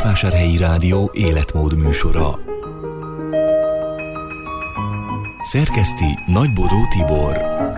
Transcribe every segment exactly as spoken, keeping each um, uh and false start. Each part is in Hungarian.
Marosvásárhelyi Rádió életmód műsora. Szerkeszti Nagybodó Tibor.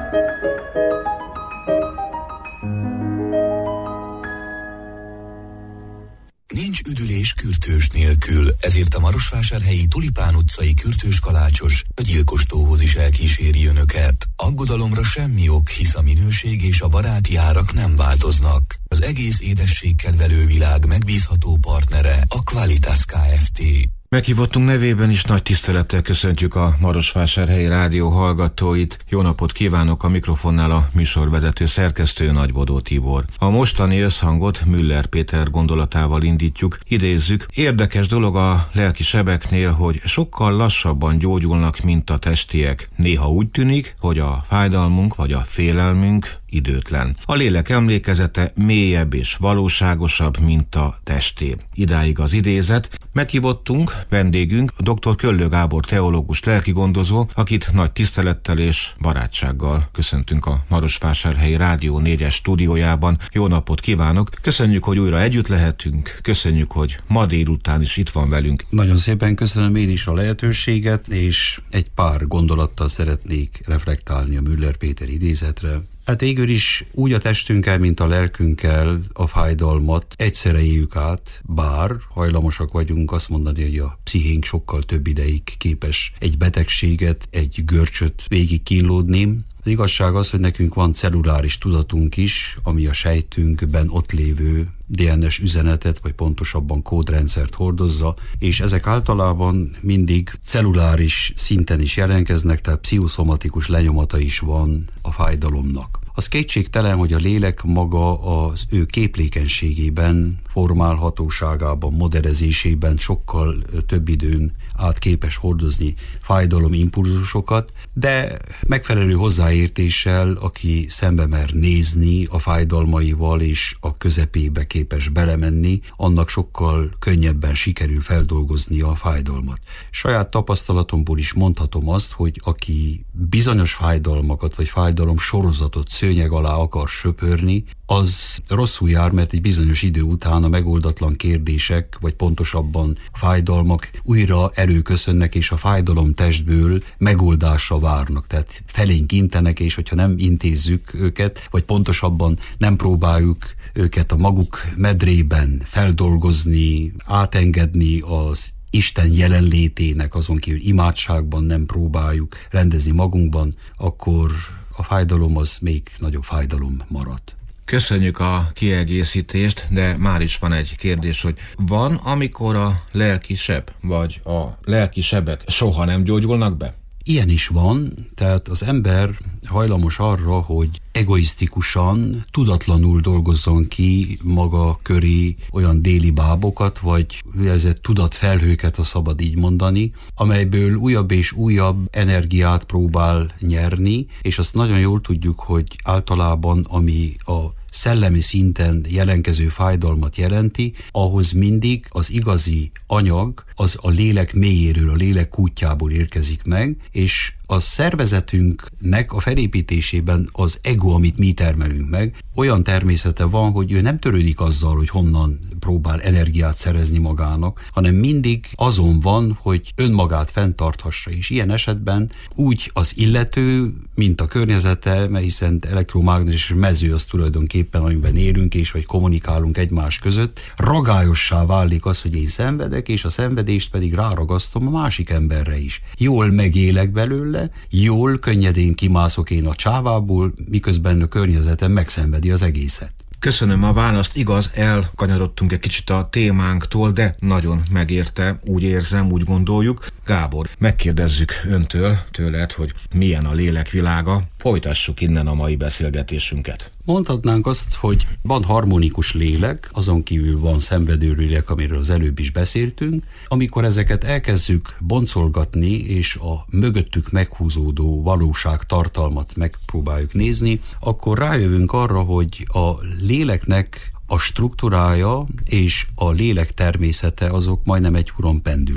Nincs üdülés kürtős nélkül, ezért a Marosvásárhelyi Tulipán utcai kürtős kalácsos a gyilkos tóhoz is elkíséri önöket. Aggodalomra semmi ok, hisz a minőség és a baráti árak nem változnak. Az egész édességkedvelő világ megbízható partnere a Qualitas Kft. Meghívottunk nevében is nagy tisztelettel köszöntjük a Marosvásárhelyi Rádió hallgatóit. Jó napot kívánok, a mikrofonnál a műsorvezető szerkesztő Nagybodó Tibor. A mostani összhangot Müller Péter gondolatával indítjuk, idézzük: érdekes dolog a lelki sebeknél, hogy sokkal lassabban gyógyulnak, mint a testiek. Néha úgy tűnik, hogy a fájdalmunk vagy a félelmünk időtlen. A lélek emlékezete mélyebb és valóságosabb, mint a testé. Idáig az idézet. Meghívottunk, vendégünk dr. Köllő Gábor teológus lelkigondozó, akit nagy tisztelettel és barátsággal köszöntünk a Marosvásárhelyi Rádió négyes stúdiójában. Jó napot kívánok! Köszönjük, hogy újra együtt lehetünk, köszönjük, hogy ma délután is itt van velünk. Nagyon szépen köszönöm én is a lehetőséget, és egy pár gondolattal szeretnék reflektálni a Müller Péter idézetre. Hát végül is úgy a testünkkel, mint a lelkünkkel a fájdalmat egyszerre éljük át, bár hajlamosak vagyunk azt mondani, hogy a pszichénk sokkal több ideig képes egy betegséget, egy görcsöt végig kínlódni. Az igazság az, hogy nekünk van celluláris tudatunk is, ami a sejtünkben ott lévő dé en es üzenetet, vagy pontosabban kódrendszert hordozza, és ezek általában mindig celluláris szinten is jelentkeznek, tehát pszichoszomatikus lenyomata is van a fájdalomnak. Az kétségtelen, hogy a lélek maga az ő képlékenységében, formálhatóságában, modellezésében sokkal több időn át képes hordozni fájdalomimpulzusokat, de megfelelő hozzáértéssel, aki szembe mer nézni a fájdalmaival és a közepébe képes belemenni, annak sokkal könnyebben sikerül feldolgozni a fájdalmat. Saját tapasztalatomból is mondhatom azt, hogy aki bizonyos fájdalmakat vagy fájdalom sorozatot szőnyeg alá akar söpörni, az rosszul jár, mert egy bizonyos idő után a megoldatlan kérdések, vagy pontosabban fájdalmak újra előköszönnek, és a fájdalom testből megoldásra várnak. Tehát felénk intenek, és hogyha nem intézzük őket, vagy pontosabban nem próbáljuk őket a maguk medrében feldolgozni, átengedni az Isten jelenlétének, azon kívül imádságban nem próbáljuk rendezni magunkban, akkor a fájdalom az még nagyobb fájdalom marad. Köszönjük a kiegészítést, de már is van egy kérdés, hogy van, amikor a lelki seb, vagy a lelki sebek soha nem gyógyulnak be? Ilyen is van, tehát az ember hajlamos arra, hogy egoisztikusan, tudatlanul dolgozzon ki maga köré olyan déli bábokat, vagy úgynevezett tudatfelhőket, ha szabad így mondani, amelyből újabb és újabb energiát próbál nyerni, és azt nagyon jól tudjuk, hogy általában ami a szellemi szinten jelentkező fájdalmat jelenti, ahhoz mindig az igazi anyag az a lélek mélyéről, a lélek kútjából érkezik meg, és a szervezetünknek a felépítésében az ego, amit mi termelünk meg, olyan természete van, hogy ő nem törődik azzal, hogy honnan próbál energiát szerezni magának, hanem mindig azon van, hogy önmagát fenntarthassa, és ilyen esetben úgy az illető, mint a környezete, mert hiszen elektromágneses mező az tulajdonképpen, amiben élünk, és vagy kommunikálunk egymás között, ragályossá válik az, hogy én szenvedek, és a szenvedést pedig ráragasztom a másik emberre is. Jól megélek belőle, jól, könnyedén kimászok én a csávából, miközben a környezetem megszenvedi az egészet. Köszönöm a választ, igaz, elkanyarodtunk egy kicsit a témánktól, de nagyon megérte, úgy érzem, úgy gondoljuk. Gábor, megkérdezzük öntől, tőled, hogy milyen a lélek világa. Folytassuk innen a mai beszélgetésünket. Mondhatnánk azt, hogy van harmonikus lélek, azon kívül van szenvedő lélek, amiről az előbb is beszéltünk. Amikor ezeket elkezdjük boncolgatni, és a mögöttük meghúzódó valóság tartalmat megpróbáljuk nézni, akkor rájövünk arra, hogy a léleknek a struktúrája és a lélek természete azok majdnem egyhuron pendülnek.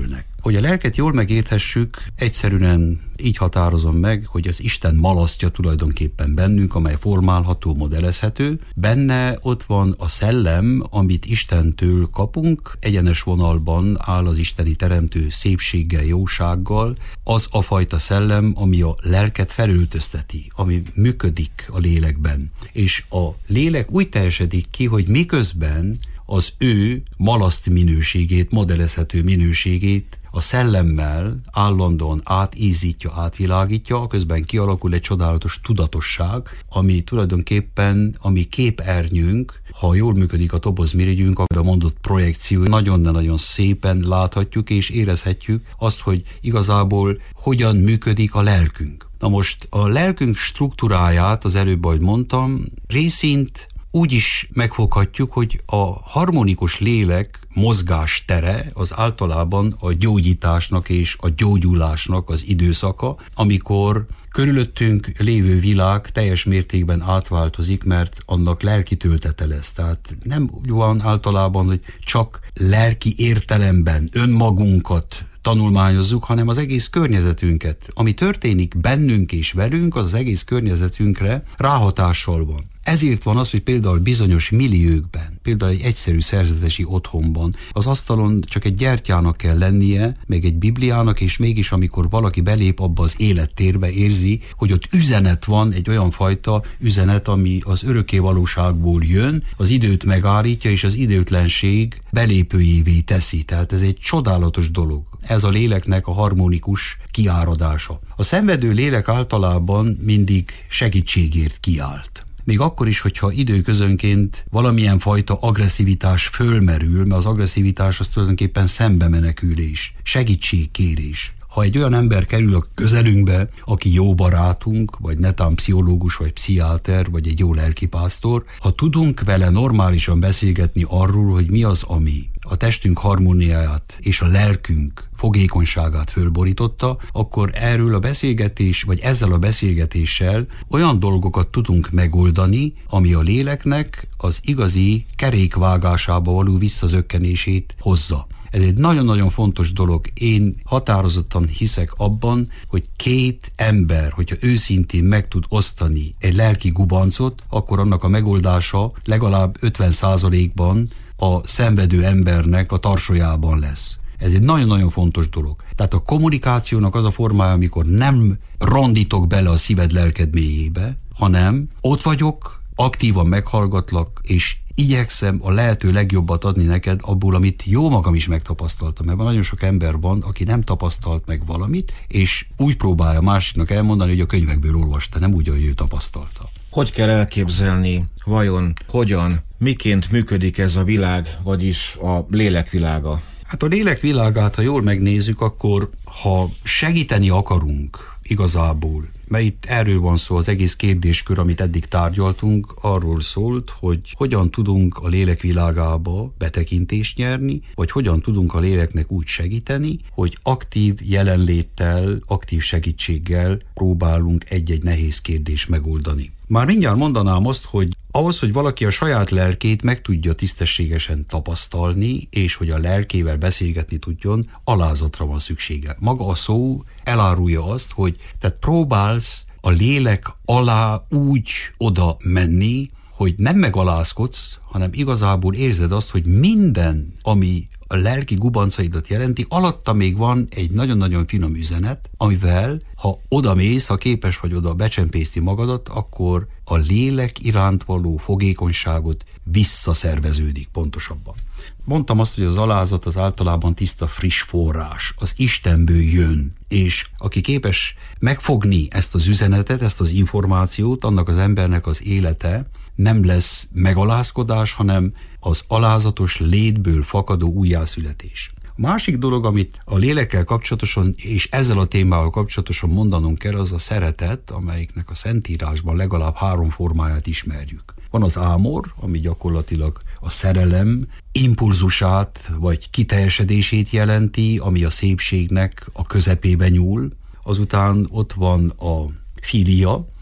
Hogy a lelket jól megérthessük, egyszerűen így határozom meg, hogy az Isten malasztja tulajdonképpen bennünk, amely formálható, modellezhető. Benne ott van a szellem, amit Istentől kapunk, egyenes vonalban áll az isteni teremtő szépséggel, jósággal, az a fajta szellem, ami a lelket felöltözteti, ami működik a lélekben. És a lélek úgy teljesedik ki, hogy miközben az ő malaszt minőségét, modellezhető minőségét a szellemmel állandóan átízítja, átvilágítja, közben kialakul egy csodálatos tudatosság, ami tulajdonképpen a mi képernyőnk, ha jól működik a tobozmirigyünk, akkor a mondott projekció nagyon-nagyon szépen láthatjuk és érezhetjük azt, hogy igazából hogyan működik a lelkünk. Na most a lelkünk struktúráját, az előbb, ahogy mondtam, részint úgy is megfoghatjuk, hogy a harmonikus lélek mozgás tere az általában a gyógyításnak és a gyógyulásnak az időszaka, amikor körülöttünk lévő világ teljes mértékben átváltozik, mert annak lelki töltete lesz. Tehát nem úgy van általában, hogy csak lelki értelemben önmagunkat tanulmányozzuk, hanem az egész környezetünket. Ami történik bennünk és velünk, az az egész környezetünkre ráhatással van. Ezért van az, hogy például bizonyos milliókben, például egy egyszerű szerzetesi otthonban az asztalon csak egy gyertyának kell lennie, meg egy bibliának, és mégis amikor valaki belép abba az élettérbe, érzi, hogy ott üzenet van, egy olyan fajta üzenet, ami az örökké valóságból jön, az időt megállítja, és az időtlenség belépőjévé teszi. Tehát ez egy csodálatos dolog. Ez a léleknek a harmonikus kiáradása. A szenvedő lélek általában mindig segítségért kiállt. Még akkor is, hogyha időközönként valamilyen fajta agresszivitás fölmerül, mert az agresszivitás az tulajdonképpen szembemenekülés, segítségkérés. Ha egy olyan ember kerül a közelünkbe, aki jó barátunk, vagy netán pszichológus, vagy pszichiáter, vagy egy jó lelkipásztor, ha tudunk vele normálisan beszélgetni arról, hogy mi az, ami a testünk harmóniáját és a lelkünk fogékonyságát fölborította, akkor erről a beszélgetés, vagy ezzel a beszélgetéssel olyan dolgokat tudunk megoldani, ami a léleknek az igazi kerékvágásába való visszazökkenését hozza. Ez egy nagyon-nagyon fontos dolog. Én határozottan hiszek abban, hogy két ember, hogyha őszintén meg tud osztani egy lelki gubancot, akkor annak a megoldása legalább ötven százalékban a szenvedő embernek a tarsójában lesz. Ez egy nagyon-nagyon fontos dolog. Tehát a kommunikációnak az a formája, amikor nem rondítok bele a szíved lelked mélyébe, hanem ott vagyok, aktívan meghallgatlak, és igyekszem a lehető legjobbat adni neked abból, amit jó magam is megtapasztaltam. Mert van nagyon sok ember van, aki nem tapasztalt meg valamit, és úgy próbálja másiknak elmondani, hogy a könyvekből olvasta, nem úgy, ahogy ő tapasztalta. Hogy kell elképzelni, vajon, hogyan, miként működik ez a világ, vagyis a lélekvilága? Hát a lélekvilágát, ha jól megnézzük, akkor ha segíteni akarunk igazából, mert itt erről van szó, az egész kérdéskör, amit eddig tárgyaltunk, arról szólt, hogy hogyan tudunk a lélek világába betekintést nyerni, vagy hogyan tudunk a léleknek úgy segíteni, hogy aktív jelenléttel, aktív segítséggel próbálunk egy-egy nehéz kérdést megoldani. Már mindjárt mondanám azt, hogy ahhoz, hogy valaki a saját lelkét meg tudja tisztességesen tapasztalni, és hogy a lelkével beszélgetni tudjon, alázatra van szüksége. Maga a szó elárulja azt, hogy tehát próbálsz a lélek alá úgy oda menni, hogy nem megalázkodsz, hanem igazából érzed azt, hogy minden, ami a lelki gubancaidat jelenti, alatta még van egy nagyon-nagyon finom üzenet, amivel, ha oda mész, ha képes vagy oda becsempészni magadat, akkor a lélek iránt való fogékonyságot visszaszerveződik pontosabban. Mondtam azt, hogy az alázat az általában tiszta, friss forrás, az Istenből jön, és aki képes megfogni ezt az üzenetet, ezt az információt, annak az embernek az élete nem lesz megalázkodás, hanem az alázatos létből fakadó újjászületés. A másik dolog, amit a lélekkel kapcsolatosan és ezzel a témával kapcsolatosan mondanunk kell, az a szeretet, amelyiknek a Szentírásban legalább három formáját ismerjük. Van az ámor, ami gyakorlatilag a szerelem impulzusát vagy kiteljesedését jelenti, ami a szépségnek a közepébe nyúl. Azután ott van a filia,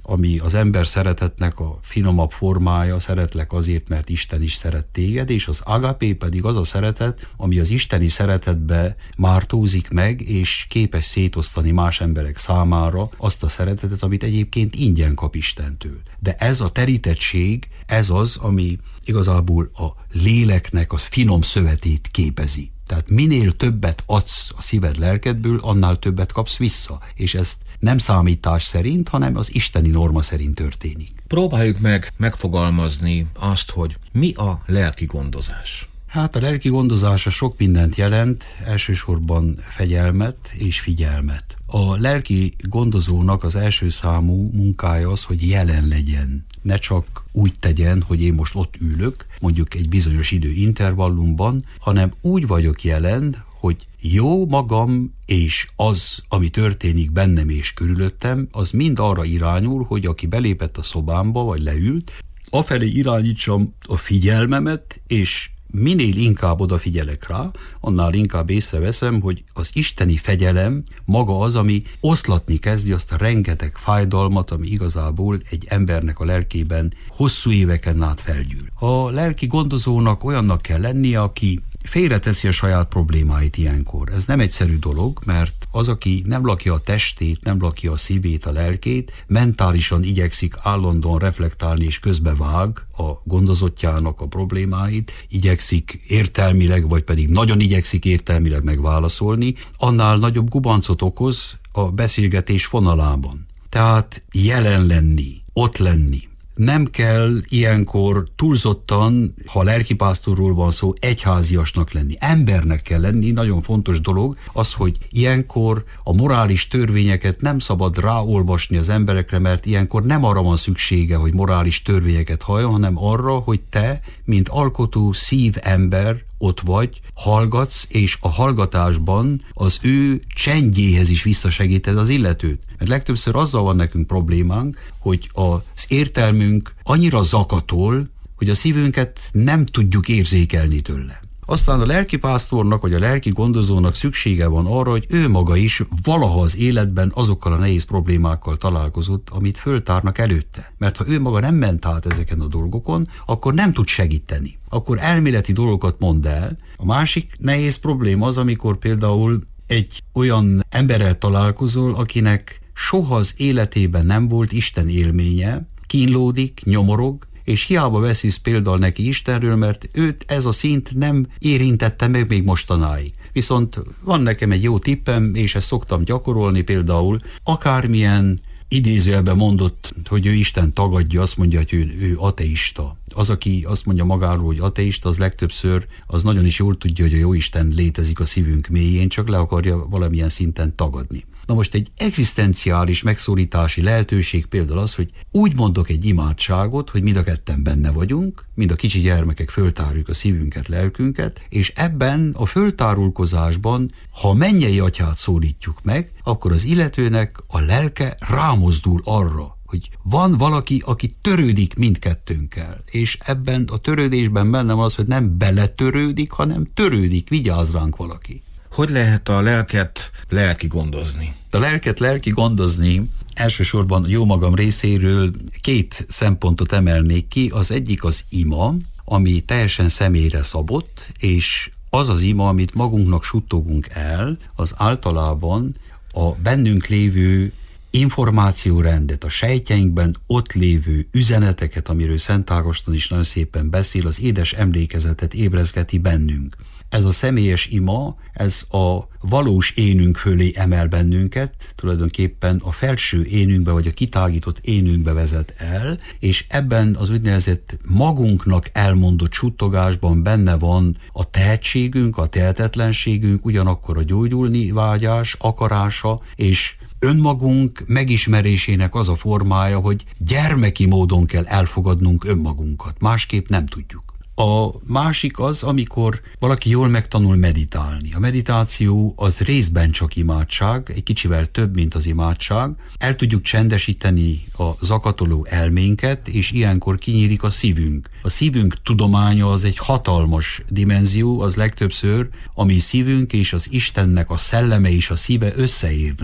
ami az ember szeretetnek a finomabb formája, szeretlek azért, mert Isten is szeret téged, és az agapé pedig az a szeretet, ami az isteni szeretetbe mártózik meg, és képes szétosztani más emberek számára azt a szeretetet, amit egyébként ingyen kap Istentől. De ez a terítettség, ez az, ami igazából a léleknek a finom szövetét képezi. Tehát minél többet adsz a szíved lelkedből, annál többet kapsz vissza. És ezt nem számítás szerint, hanem az isteni norma szerint történik. Próbáljuk meg megfogalmazni azt, hogy mi a lelki gondozás. Hát a lelki gondozása sok mindent jelent, elsősorban fegyelmet és figyelmet. A lelki gondozónak az első számú munkája az, hogy jelen legyen. Ne csak úgy tegyen, hogy én most ott ülök, mondjuk egy bizonyos idő intervallumban, hanem úgy vagyok jelen, hogy jó magam és az, ami történik bennem és körülöttem, az mind arra irányul, hogy aki belépett a szobámba, vagy leült, afelé irányítsam a figyelmemet, és minél inkább odafigyelek rá, annál inkább észreveszem, hogy az isteni fegyelem maga az, ami oszlatni kezdi azt a rengeteg fájdalmat, ami igazából egy embernek a lelkében hosszú éveken át felgyűl. A lelki gondozónak olyannak kell lennie, aki félreteszi a saját problémáit ilyenkor. Ez nem egyszerű dolog, mert az, aki nem lakja a testét, nem lakja a szívét, a lelkét, mentálisan igyekszik állandóan reflektálni és közbevág a gondozottjának a problémáit, igyekszik értelmileg, vagy pedig nagyon igyekszik értelmileg megválaszolni, annál nagyobb gubancot okoz a beszélgetés vonalában. Tehát jelen lenni, ott lenni. Nem kell ilyenkor túlzottan, ha lelkipásztorról van szó, egyháziasnak lenni. Embernek kell lenni, nagyon fontos dolog az, hogy ilyenkor a morális törvényeket nem szabad ráolvasni az emberekre, mert ilyenkor nem arra van szüksége, hogy morális törvényeket halljon, hanem arra, hogy te, mint alkotó szívember, ott vagy, hallgatsz, és a hallgatásban az ő csendjéhez is visszasegíted az illetőt. Mert legtöbbször azzal van nekünk problémánk, hogy az értelmünk annyira zakatol, hogy a szívünket nem tudjuk érzékelni tőle. Aztán a lelkipásztornak vagy a lelki gondozónak szüksége van arra, hogy ő maga is valaha az életben azokkal a nehéz problémákkal találkozott, amit föltárnak előtte. Mert ha ő maga nem ment át ezeken a dolgokon, akkor nem tud segíteni. Akkor elméleti dolgokat mond el. A másik nehéz probléma az, amikor például egy olyan emberrel találkozol, akinek soha az életében nem volt Isten élménye, kínlódik, nyomorog, és hiába veszisz például neki Istenről, mert őt ez a szint nem érintette meg még mostanáig. Viszont van nekem egy jó tippem, és ezt szoktam gyakorolni például, akármilyen idézőjelben mondott, hogy ő Isten tagadja, azt mondja, hogy ő, ő ateista. Az, aki azt mondja magáról, hogy ateista, az legtöbbször az nagyon is jól tudja, hogy a jóisten létezik a szívünk mélyén, csak le akarja valamilyen szinten tagadni. Na most egy egzisztenciális megszólítási lehetőség például az, hogy úgy mondok egy imádságot, hogy mind a ketten benne vagyunk, mind a kicsi gyermekek föltárjuk a szívünket, lelkünket, és ebben a föltárulkozásban, ha mennyei atyát szólítjuk meg, akkor az illetőnek a lelke rámozdul arra, hogy van valaki, aki törődik mindkettőnkkel, és ebben a törődésben bennem az, hogy nem beletörődik, hanem törődik, vigyáz ránk valaki. Hogy lehet a lelket lelki gondozni? A lelket lelki gondozni elsősorban jó magam részéről két szempontot emelnék ki. Az egyik az ima, ami teljesen személyre szabott, és az az ima, amit magunknak suttogunk el, az általában a bennünk lévő információrendet, a sejtjeinkben ott lévő üzeneteket, amiről Szent Ágoston is nagyon szépen beszél, az édes emlékezetet ébrezgeti bennünk. Ez a személyes ima, ez a valós énünk fölé emel bennünket, tulajdonképpen a felső énünkbe, vagy a kitágított énünkbe vezet el, és ebben az úgynevezett magunknak elmondott suttogásban benne van a tehetségünk, a tehetetlenségünk, ugyanakkor a gyógyulni vágyás, akarása, és önmagunk megismerésének az a formája, hogy gyermeki módon kell elfogadnunk önmagunkat, másképp nem tudjuk. A másik az, amikor valaki jól megtanul meditálni. A meditáció az részben csak imádság, egy kicsivel több, mint az imádság. El tudjuk csendesíteni a zakatoló elménket, és ilyenkor kinyílik a szívünk. A szívünk tudománya az egy hatalmas dimenzió, az legtöbbször, ami szívünk és az Istennek a szelleme és a szíve összeérnek.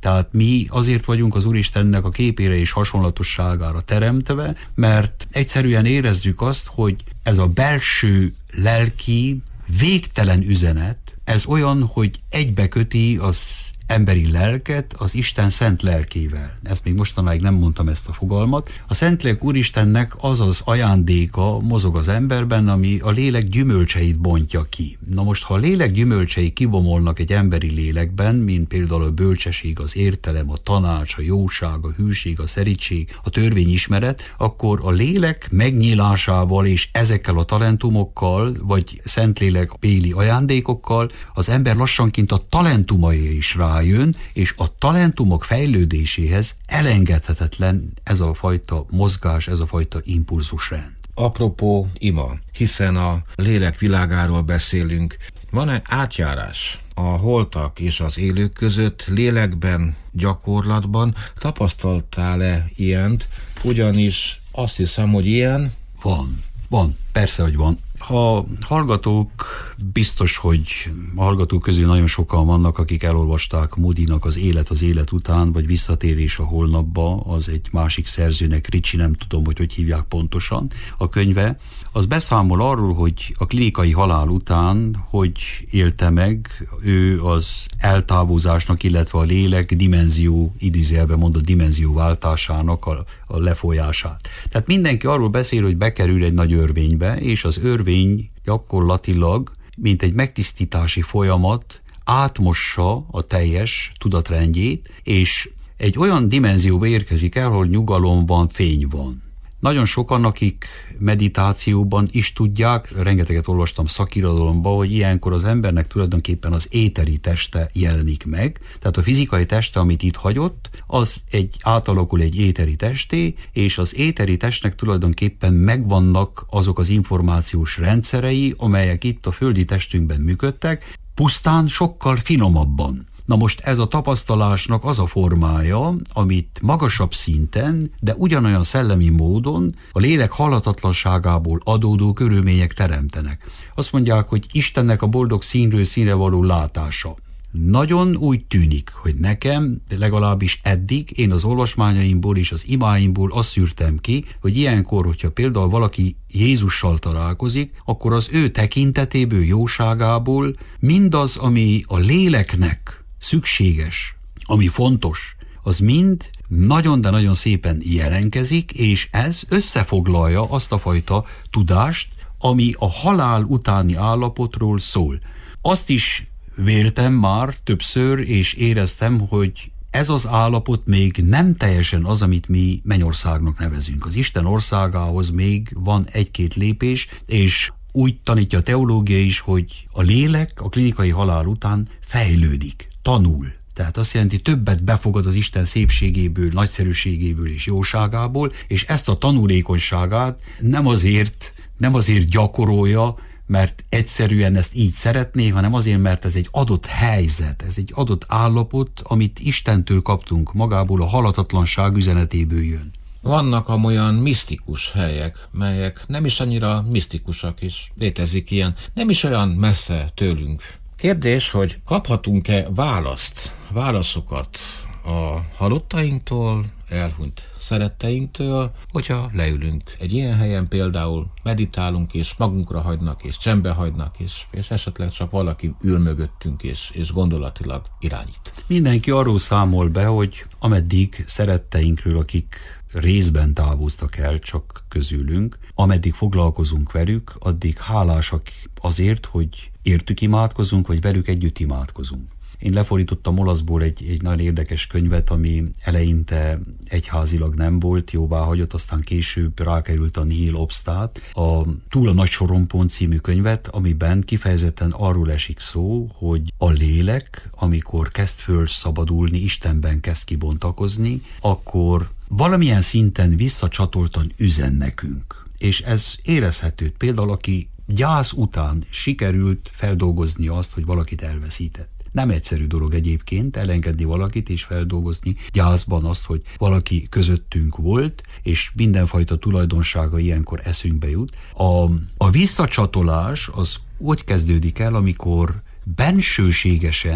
Tehát mi azért vagyunk az Úristennek a képére és hasonlatosságára teremtve, mert egyszerűen érezzük azt, hogy ez a belső lelki, végtelen üzenet, ez olyan, hogy egybeköti az emberi lelket az Isten szent lelkével. Ezt még mostanáig nem mondtam, ezt a fogalmat. A Szentlélek Úristennek az az ajándéka mozog az emberben, ami a lélek gyümölcseit bontja ki. Na most, ha a lélek gyümölcsei kibomolnak egy emberi lélekben, mint például a bölcsesség, az értelem, a tanács, a jóság, a hűség, a szerítség, a törvényismeret, akkor a lélek megnyílásával és ezekkel a talentumokkal, vagy Szentlélek béli ajándékokkal az ember lassanként a talentumai is rá jön, és a talentumok fejlődéséhez elengedhetetlen ez a fajta mozgás, ez a fajta impulzusrend. Apropó ima, hiszen a lélek világáról beszélünk, van-e átjárás a holtak és az élők között lélekben, gyakorlatban? Tapasztaltál-e ilyent? Ugyanis azt hiszem, hogy ilyen... Van, van, persze, hogy van. Ha hallgatók, biztos, hogy a hallgatók közül nagyon sokan vannak, akik elolvasták Moodynak az Élet az élet után, vagy Visszatérés a holnapba, az egy másik szerzőnek, Ricci, nem tudom, hogy hogy hívják pontosan a könyve, az beszámol arról, hogy a klinikai halál után, hogy élte meg ő az eltávozásnak, illetve a lélek dimenzió, idézőjelben mondott dimenzióváltásának a, a lefolyását. Tehát mindenki arról beszél, hogy bekerül egy nagy örvénybe, és az örvény gyakorlatilag, mint egy megtisztítási folyamat, átmossa a teljes tudatrendjét, és egy olyan dimenzióba érkezik el, ahol nyugalom van, fény van. Nagyon sokan, akik meditációban is tudják, rengeteget olvastam szakirodalomban, hogy ilyenkor az embernek tulajdonképpen az éteri teste jelenik meg. Tehát a fizikai teste, amit itt hagyott, az egy átalakul egy éteri testé, és az éteri testnek tulajdonképpen megvannak azok az információs rendszerei, amelyek itt a földi testünkben működtek, pusztán sokkal finomabban. Na most ez a tapasztalásnak az a formája, amit magasabb szinten, de ugyanolyan szellemi módon a lélek halhatatlanságából adódó körülmények teremtenek. Azt mondják, hogy Istennek a boldog színről színre való látása. Nagyon úgy tűnik, hogy nekem, de legalábbis eddig, én az olvasmányaimból és az imáimból azt szűrtem ki, hogy ilyenkor, hogyha például valaki Jézussal találkozik, akkor az ő tekintetéből, jóságából mindaz, ami a léleknek szükséges, ami fontos, az mind nagyon, de nagyon szépen jelenkezik, és ez összefoglalja azt a fajta tudást, ami a halál utáni állapotról szól. Azt is véltem már többször, és éreztem, hogy ez az állapot még nem teljesen az, amit mi mennyországnak nevezünk. Az Isten országához még van egy-két lépés, és úgy tanítja a teológia is, hogy a lélek a klinikai halál után fejlődik, tanul. Tehát azt jelenti, többet befogad az Isten szépségéből, nagyszerűségéből és jóságából, és ezt a tanulékonyságát nem azért, nem azért gyakorolja, mert egyszerűen ezt így szeretné, hanem azért, mert ez egy adott helyzet, ez egy adott állapot, amit Istentől kaptunk, magából a halhatatlanság üzenetéből jön. Vannak amolyan misztikus helyek, melyek nem is annyira misztikusak, és létezik ilyen, nem is olyan messze tőlünk. Kérdés, hogy kaphatunk-e választ, válaszokat a halottainktól, elhunyt szeretteinktől, hogyha leülünk egy ilyen helyen, például meditálunk, és magunkra hagynak, és csendbe hagynak, és, és esetleg csak valaki ül mögöttünk, és, és gondolatilag irányít. Mindenki arról számol be, hogy ameddig szeretteinkről, akik részben távoztak el csak közülünk, ameddig foglalkozunk velük, addig hálásak azért, hogy értük imádkozunk, vagy velük együtt imádkozunk. Én lefordítottam olaszból egy, egy nagyon érdekes könyvet, ami eleinte egyházilag nem volt, jóvá hagyott, aztán később rákerült a Nihil Obstat, a Túl a nagy sorompon című könyvet, amiben kifejezetten arról esik szó, hogy a lélek, amikor kezd föl szabadulni, Istenben kezd kibontakozni, akkor valamilyen szinten visszacsatoltan üzen nekünk. És ez érezhető. Például, aki gyász után sikerült feldolgozni azt, hogy valakit elveszített. Nem egyszerű dolog egyébként elengedni valakit és feldolgozni gyászban azt, hogy valaki közöttünk volt, és mindenfajta tulajdonsága ilyenkor eszünkbe jut. A, a visszacsatolás az úgy kezdődik el, amikor bensőségesen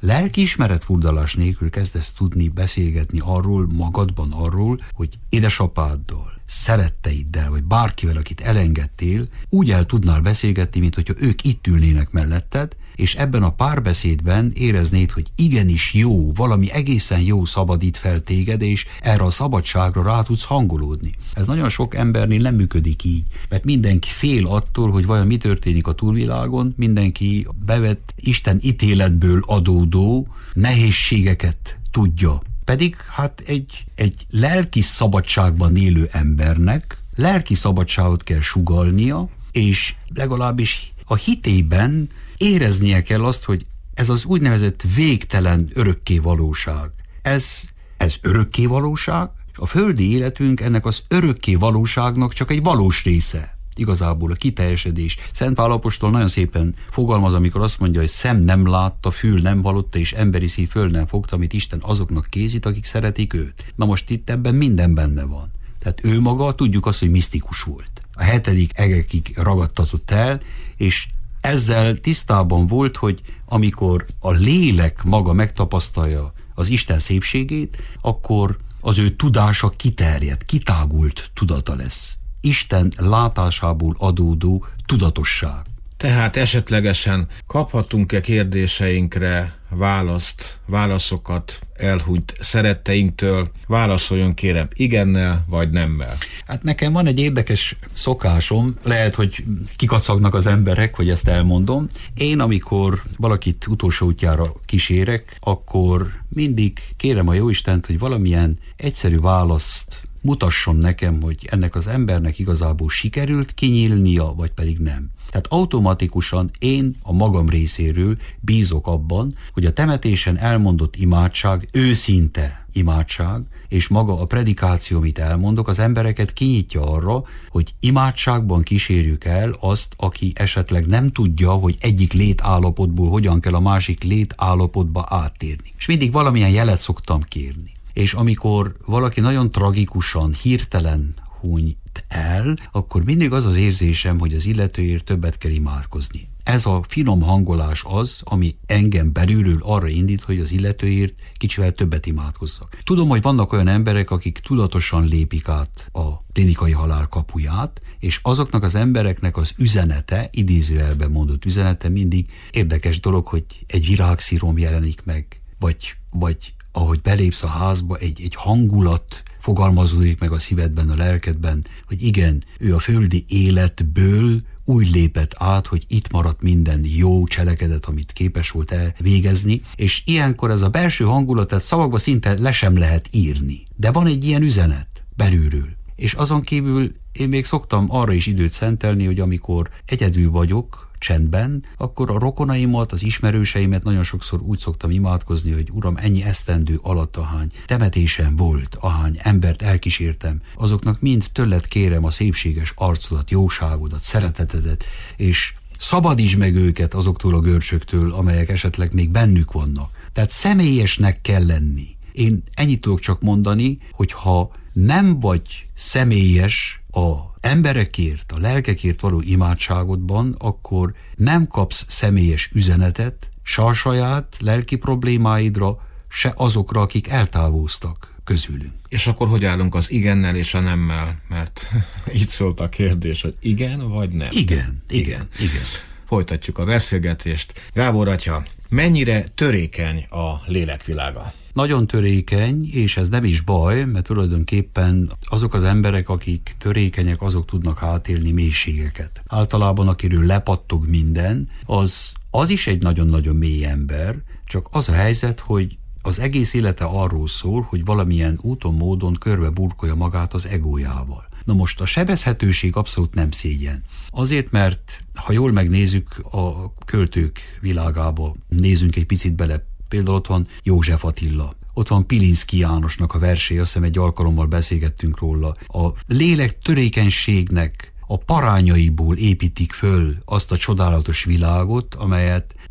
lelkiismeret furdalás nélkül kezdesz tudni beszélgetni arról, magadban arról, hogy édesapáddal, szeretteiddel, vagy bárkivel, akit elengedtél, úgy el tudnál beszélgetni, mint hogyha ők itt ülnének melletted, és ebben a párbeszédben éreznéd, hogy igenis jó, valami egészen jó szabadít fel téged, és erre a szabadságra rá tudsz hangolódni. Ez nagyon sok embernél nem működik így, mert mindenki fél attól, hogy vajon mi történik a túlvilágon, mindenki bevett Isten ítéletből adódó nehézségeket tudja. Pedig hát egy, egy lelki szabadságban élő embernek lelki szabadságot kell sugallnia, és legalábbis a hitében éreznie kell azt, hogy ez az úgynevezett végtelen örökké valóság. Ez, ez örökké valóság, és a földi életünk ennek az örökké valóságnak csak egy valós része. Igazából a kiteljesedés. Szent Pál apostol nagyon szépen fogalmaz, amikor azt mondja, hogy szem nem látta, fül nem hallotta, és emberi szív föl nem fogta, amit Isten azoknak készít, akik szeretik őt. Na most itt ebben minden benne van. Tehát ő maga, tudjuk azt, hogy misztikus volt. A hetedik egekig ragadtatott el, és ezzel tisztában volt, hogy amikor a lélek maga megtapasztalja az Isten szépségét, akkor az ő tudása kiterjed, kitágult tudata lesz. Isten látásából adódó tudatosság. Tehát esetlegesen kaphatunk-e kérdéseinkre választ, válaszokat elhunyt szeretteinktől? Válaszoljon kérem igennel vagy nemmel. Hát nekem van egy érdekes szokásom, lehet, hogy kikacagnak az emberek, hogy ezt elmondom. Én, amikor valakit utolsó útjára kísérek, akkor mindig kérem a Jóistent, hogy valamilyen egyszerű választ mutasson nekem, hogy ennek az embernek igazából sikerült kinyílnia, vagy pedig nem. Tehát automatikusan én a magam részéről bízok abban, hogy a temetésen elmondott imádság, őszinte imádság, és maga a predikáció, amit elmondok, az embereket kinyitja arra, hogy imádságban kísérjük el azt, aki esetleg nem tudja, hogy egyik létállapotból hogyan kell a másik létállapotba áttérni. És mindig valamilyen jelet szoktam kérni. És amikor valaki nagyon tragikusan, hirtelen hunyt el, akkor mindig az az érzésem, hogy az illetőért többet kell imádkozni. Ez a finom hangolás az, ami engem belülről arra indít, hogy az illetőért kicsivel többet imádkozzak. Tudom, hogy vannak olyan emberek, akik tudatosan lépik át a klinikai halál kapuját, és azoknak az embereknek az üzenete, idézőjelben mondott üzenete mindig érdekes dolog, hogy egy virágszírom jelenik meg, vagy, vagy ahogy belépsz a házba, egy, egy hangulat fogalmazódik meg a szívedben, a lelkedben, hogy igen, ő a földi életből úgy lépett át, hogy itt maradt minden jó cselekedet, amit képes volt elvégezni, és ilyenkor ez a belső hangulat, tehát szavakba szinte le sem lehet írni. De van egy ilyen üzenet belülről. És azon kívül én még szoktam arra is időt szentelni, hogy amikor egyedül vagyok, csendben, akkor a rokonaimat, az ismerőseimet nagyon sokszor úgy szoktam imádkozni, hogy Uram, ennyi esztendő alatt ahány temetésem volt, ahány embert elkísértem, azoknak mind tőled kérem a szépséges arcodat, jóságodat, szeretetedet, és szabadítsd meg őket azoktól a görcsöktől, amelyek esetleg még bennük vannak. Tehát személyesnek kell lenni. Én ennyit tudok csak mondani, hogy ha nem vagy személyes a emberekért, a lelkekért való imádságodban, akkor nem kapsz személyes üzenetet, se a saját lelki problémáidra, se azokra, akik eltávoztak közülünk. És akkor hogy állunk az igennel és a nemmel? Mert így szólt a kérdés, hogy igen vagy nem? Igen, igen, igen. Folytatjuk a beszélgetést. Gábor atya, mennyire törékeny a lélekvilága? Nagyon törékeny, és ez nem is baj, mert tulajdonképpen azok az emberek, akik törékenyek, azok tudnak hátélni mélységeket. Általában, akiről lepattog minden, az, az is egy nagyon-nagyon mély ember, csak az a helyzet, hogy az egész élete arról szól, hogy valamilyen úton, módon körbe burkolja magát az egójával. Na most a sebezhetőség abszolút nem szégyen. Azért, mert ha jól megnézzük a költők világába, nézzünk egy picit bele, például ott van József Attila, ott van Pilinszky Jánosnak a versei, azt hiszem egy alkalommal beszélgettünk róla. A lélek törékenységnek a parányaiból építik föl azt a csodálatos világot, amelyet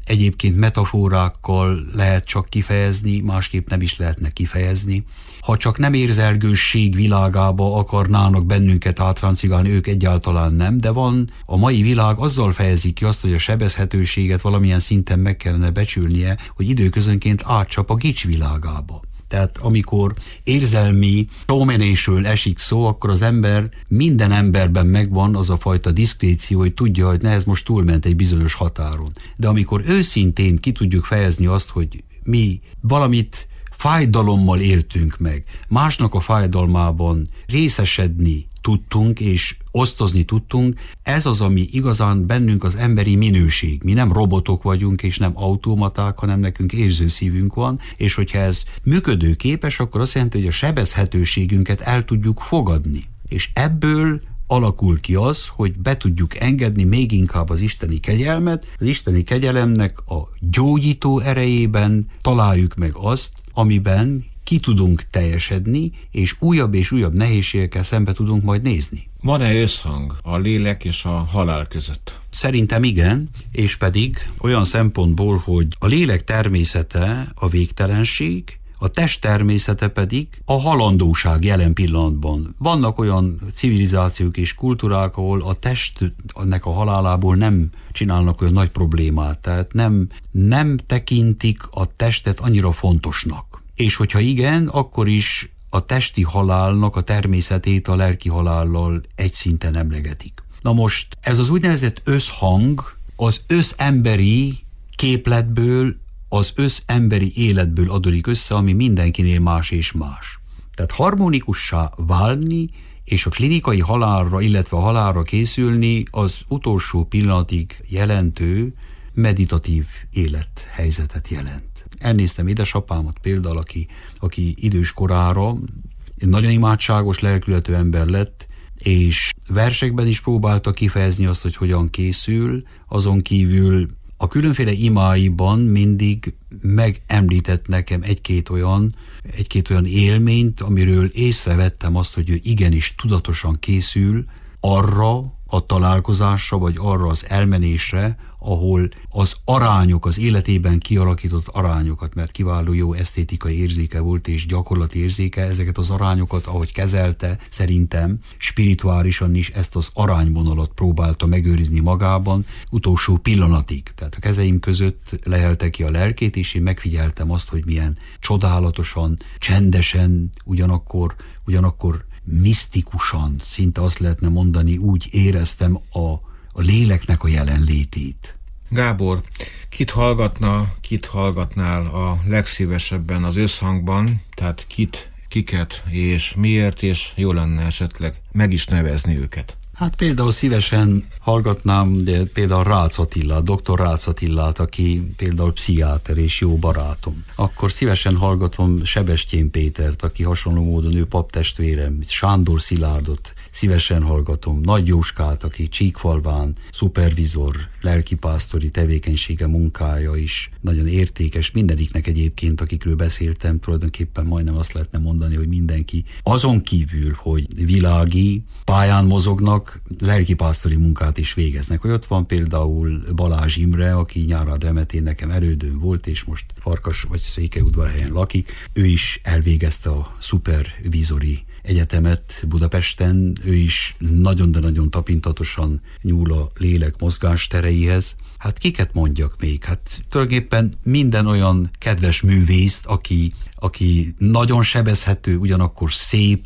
egyébként metaforákkal lehet csak kifejezni, másképp nem is lehetne kifejezni. Ha csak nem érzelgősség világába akarnának bennünket átráncigálni, ők egyáltalán nem, de van, a mai világ azzal fejezi ki azt, hogy a sebezhetőséget valamilyen szinten meg kellene becsülnie, hogy időközönként átcsap a gics világába. Tehát amikor érzelmi tómenésről esik szó, akkor az ember, minden emberben megvan az a fajta diszkréció, hogy tudja, hogy ne, ez most túlment egy bizonyos határon. De amikor őszintén ki tudjuk fejezni azt, hogy mi valamit fájdalommal éltünk meg, másnak a fájdalmában részesedni tudtunk, és osztozni tudtunk, ez az, ami igazán bennünk az emberi minőség. Mi nem robotok vagyunk, és nem automaták, hanem nekünk érző szívünk van, és hogyha ez működőképes, akkor azt jelenti, hogy a sebezhetőségünket el tudjuk fogadni. És ebből alakul ki az, hogy be tudjuk engedni még inkább az isteni kegyelmet. Az isteni kegyelemnek a gyógyító erejében találjuk meg azt, amiben ki tudunk teljesedni, és újabb és újabb nehézségekkel szembe tudunk majd nézni. Van-e összhang a lélek és a halál között? Szerintem igen, és pedig olyan szempontból, hogy a lélek természete a végtelenség, a test természete pedig a halandóság jelen pillanatban. Vannak olyan civilizációk és kultúrák, ahol a testnek a halálából nem csinálnak olyan nagy problémát, tehát nem, nem tekintik a testet annyira fontosnak. És hogyha igen, akkor is a testi halálnak a természetét a lelki halállal egy szinten emlegetik. Na most ez az úgynevezett összhang az összemberi képletből, az összemberi életből adódik össze, ami mindenkinél más és más. Tehát harmonikussá válni és a klinikai halálra, illetve a halálra készülni az utolsó pillanatig jelentő meditatív élethelyzetet jelent. Elnéztem édesapámat például, aki, aki idős korára nagyon imádságos, lelkületű ember lett, és versekben is próbálta kifejezni azt, hogy hogyan készül, azon kívül a különféle imáiban mindig megemlített nekem egy-két olyan, egy-két olyan élményt, amiről észrevettem azt, hogy ő igenis tudatosan készül arra a találkozásra, vagy arra az elmenésre, ahol az arányok, az életében kialakított arányokat, mert kiváló jó esztétikai érzéke volt és gyakorlati érzéke, ezeket az arányokat, ahogy kezelte, szerintem spirituálisan is ezt az arányvonalat próbálta megőrizni magában utolsó pillanatig. Tehát a kezeim között lehelte ki a lelkét, és én megfigyeltem azt, hogy milyen csodálatosan, csendesen, ugyanakkor, ugyanakkor misztikusan, szinte azt lehetne mondani, úgy éreztem a, a léleknek a jelenlétét. Gábor, kit hallgatna, kit hallgatnál a legszívesebben az összhangban, tehát kit, kiket és miért, és jó lenne esetleg meg is nevezni őket? Hát például szívesen hallgatnám de például Rácz Attilát, doktor Rácz Attilát, aki például pszichiáter és jó barátom. Akkor szívesen hallgatom Sebestyén Pétert, aki hasonló módon ő paptestvérem, Sándor Szilárdot, szívesen hallgatom Nagy Jóskát, aki Csíkfalván szupervizor, lelkipásztori tevékenysége, munkája is nagyon értékes. Mindegyiknek egyébként, akikről beszéltem, tulajdonképpen majdnem azt lehetne mondani, hogy mindenki azon kívül, hogy világi pályán mozognak, lelkipásztori munkát is végeznek. Hogy ott van például Balázs Imre, aki Nyárád Remetén nekem erődőn volt, és most Farkas vagy Székelyudvarhelyen lakik. Ő is elvégezte a szupervizori egyetemet Budapesten, ő is nagyon, de nagyon tapintatosan nyúl a lélek mozgástereihez. Hát kiket mondjak még? Hát tulajdonképpen minden olyan kedves művészt, aki, aki nagyon sebezhető, ugyanakkor szép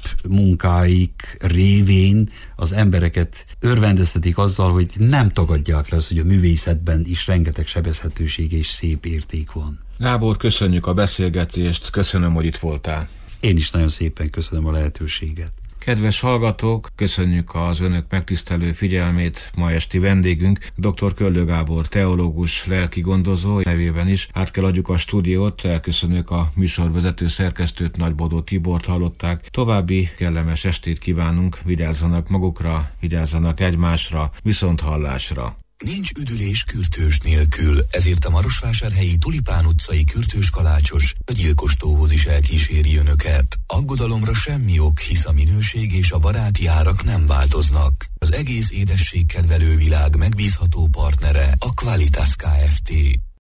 munkáik révén az embereket örvendeztetik azzal, hogy nem tagadják le azt, hogy a művészetben is rengeteg sebezhetőség és szép érték van. Gábor, köszönjük a beszélgetést, köszönöm, hogy itt voltál. Én is nagyon szépen köszönöm a lehetőséget. Kedves hallgatók, köszönjük az önök megtisztelő figyelmét. Ma esti vendégünk dr. Köllő Gábor, teológus, lelki gondozó nevében is. Át kell adjuk a stúdiót, elköszönjük a műsorvezető szerkesztőt, Nagybodó Tibort hallották. További kellemes estét kívánunk, vigyázzanak magukra, vigyázzanak egymásra, viszont hallásra. Nincs üdülés kürtős nélkül, ezért a Marosvásárhelyi Tulipán utcai kürtős kalácsos a gyilkos tóhoz is elkíséri önöket. Aggodalomra semmi ok, hisz a minőség és a baráti árak nem változnak. Az egész édességkedvelő világ megbízható partnere a Qualitas Kft.